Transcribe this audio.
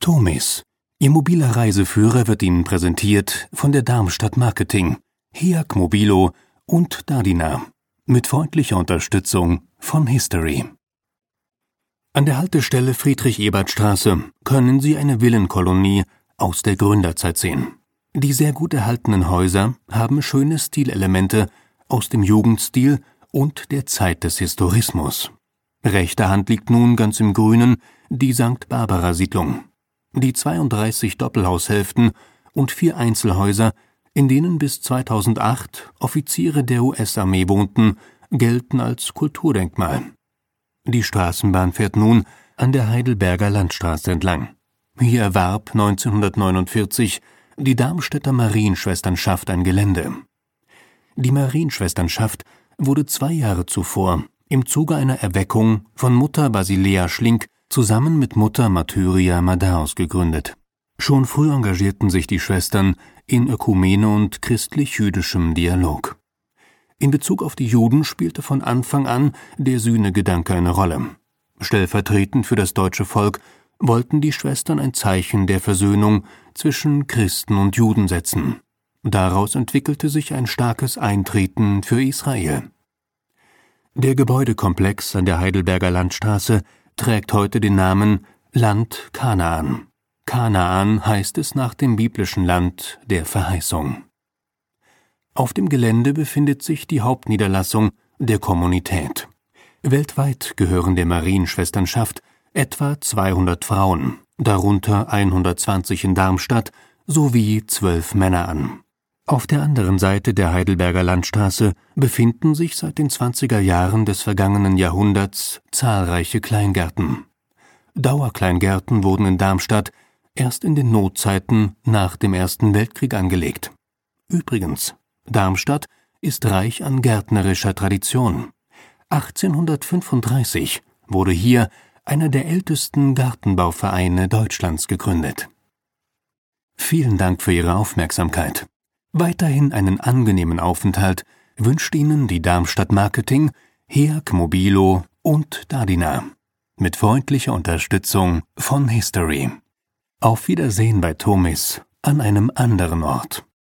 Tomis, Ihr mobiler Reiseführer, wird Ihnen präsentiert von der Darmstadt Marketing, HEAC Mobilo und Dardina, mit freundlicher Unterstützung von History. An der Haltestelle Friedrich-Ebert-Straße können Sie eine Villenkolonie aus der Gründerzeit sehen. Die sehr gut erhaltenen Häuser haben schöne Stilelemente aus dem Jugendstil und der Zeit des Historismus. Rechter Hand liegt nun ganz im Grünen die St. Barbara-Siedlung. Die 32 Doppelhaushälften und 4 Einzelhäuser, in denen bis 2008 Offiziere der US-Armee wohnten, gelten als Kulturdenkmal. Die Straßenbahn fährt nun an der Heidelberger Landstraße entlang. Hier erwarb 1949 die Darmstädter Marienschwesternschaft ein Gelände. Die Marienschwesternschaft wurde 2 Jahre zuvor im Zuge einer Erweckung von Mutter Basilea Schlink zusammen mit Mutter Martyria Madaus gegründet. Schon früh engagierten sich die Schwestern in Ökumene und christlich-jüdischem Dialog. In Bezug auf die Juden spielte von Anfang an der Sühnegedanke eine Rolle. Stellvertretend für das deutsche Volk wollten die Schwestern ein Zeichen der Versöhnung zwischen Christen und Juden setzen. Daraus entwickelte sich ein starkes Eintreten für Israel. Der Gebäudekomplex an der Heidelberger Landstraße trägt heute den Namen Land Kanaan. Kanaan heißt es nach dem biblischen Land der Verheißung. Auf dem Gelände befindet sich die Hauptniederlassung der Kommunität. Weltweit gehören der Marienschwesternschaft etwa 200 Frauen, darunter 120 in Darmstadt, sowie 12 Männer an. Auf der anderen Seite der Heidelberger Landstraße befinden sich seit den 20er Jahren des vergangenen Jahrhunderts zahlreiche Kleingärten. Dauerkleingärten wurden in Darmstadt erst in den Notzeiten nach dem Ersten Weltkrieg angelegt. Übrigens, Darmstadt ist reich an gärtnerischer Tradition. 1835 wurde hier einer der ältesten Gartenbauvereine Deutschlands gegründet. Vielen Dank für Ihre Aufmerksamkeit. Weiterhin einen angenehmen Aufenthalt wünscht Ihnen die Darmstadt Marketing, HEAC Mobilo und Dardina. Mit freundlicher Unterstützung von History. Auf Wiedersehen bei Tomis an einem anderen Ort.